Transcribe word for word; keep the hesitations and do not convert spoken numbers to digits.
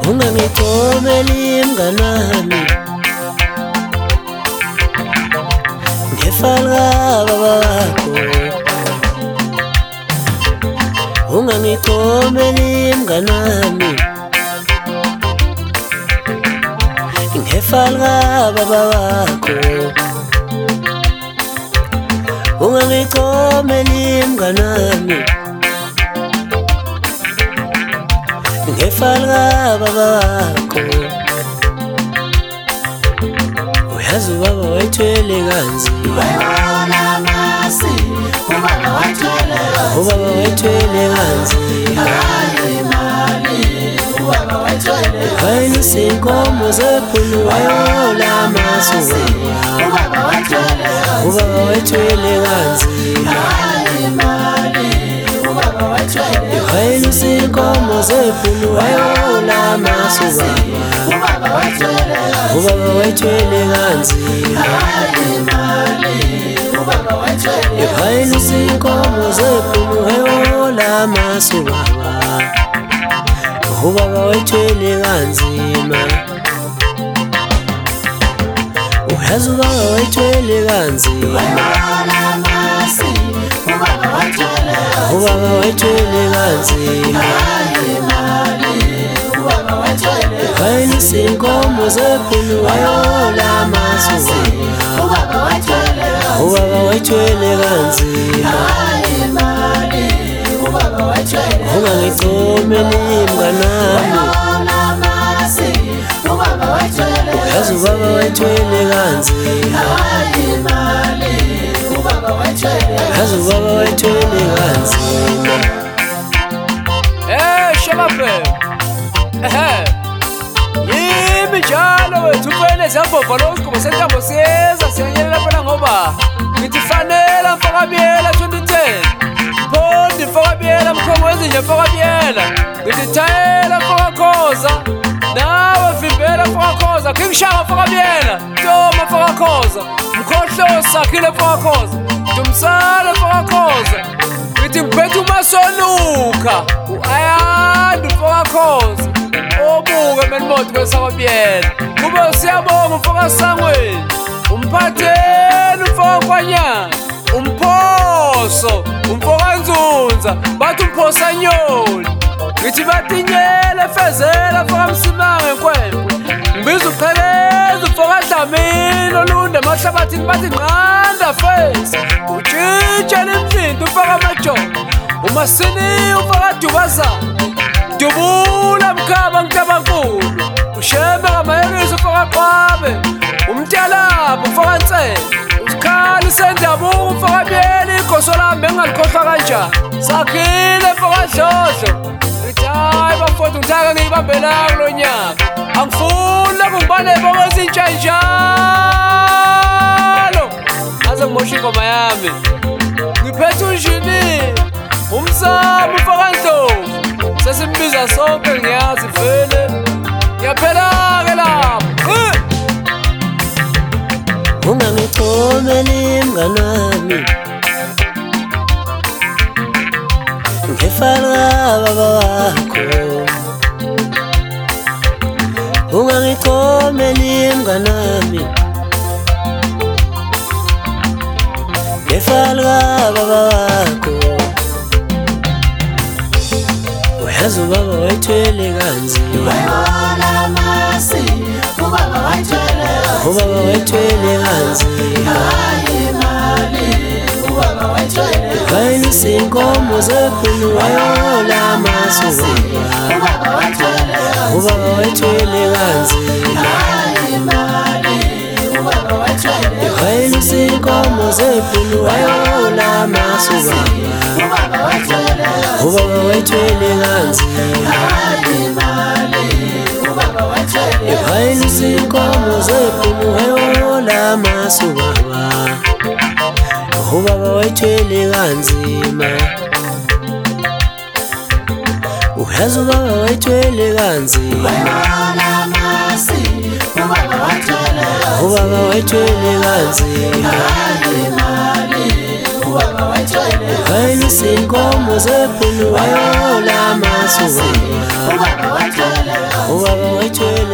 ungangithomeli mngani wami ngefala baba wakho ungangithomeli mngani wami ngefala baba wakho ungangithomeli mngani wami ngefala baba wakho uyazi ubaba wayithwele kanzima ubaba wayithwele kanzima wayilisa inkomo zephulu wayola amasuka ubaba wayithwele kanzima wayilisa inkomo zephulu wayola amasuka ubaba wayithwele kanzima wayilisa inkomo zephulu wayola amasuka ubaba wayithwele kanzima uyazi ubaba wayithwele kanzima ubaba wayithwele kanzima wayilisa inkomo zephulu wayola amasuka ubaba wayithwele kanzima ungangithomeli mngani wami uyazi ubaba wayithwele kanzima uyazi ubaba wayithwele kanzima. Eh shababe ehe yimi njalo wethu ufene zambova losigqobo sentambo siyeza siyanyelela phela ngoba ngithi fanela mfaka biyela twenty ten Bondi mfaka biyela mkhongo wezinja mfaka biyela ngithi thayela mfaka khoza nawe vimbela mfaka khoza kingishaka mfaka biyela toma mfaka khoza mkhohlosa khile mfaka khoza tumsala mfaka khoza ngithi ngiphethe umasonuka u-ayanda mfaka khoza obuke menimoto kwesaka biyela kube siyabonga mfaka sangweni umphatheni mfaka kwanyana umphoso umfoka nzunza bathi umphosa nyoni ngithi batinyele fezela mfoka msimange nkwemkwe ngibiza uqheleza umfoka dlamini olunde emahlabathini bathi nqanda face utshitshela imzinto umfoka amajona umasini umfoka dubazana dubula mkhaba ngitabankulu ushembe ngamayekisi umfoka qwabe umtyalapho umfoka nsele usikhali sendabuko umfoka biyela ikhoso lami engalikhohlwa kanjani sakhile mfoka dlodlo ngithi hayi bafowethu ngithaka ngiyibambela kulo nyaka angifuni lokungibane bonke izintsha njalo aze ngimoshe ingoma yami ngiphethe unjini umsamo umfoka ndlovu sesimbiza sonke ngiyazi vele ngiyaphela-ke lapho ungangithomeli mngani wami ngefala baba wakho ungangithomeli mngani wami ngefala baba wakho uyazi ubaba wayithwele kanzima ubaba wayithwele kanzima wayilisa inkomo zephulu wayola amasuka ubaba wayithwele kanzima wayilisa inkomo zephulu wayola amasuka ubaba wayithwele kanzima wayilisa inkomo zephulu wayola amasuka ubaba wayithwele kanzima uyazi ubaba wayithwele kanzima ubaba wayithwele kanzima ukhanyisa inkomo zephuliweyo lamasuka. Ubaba wayithwele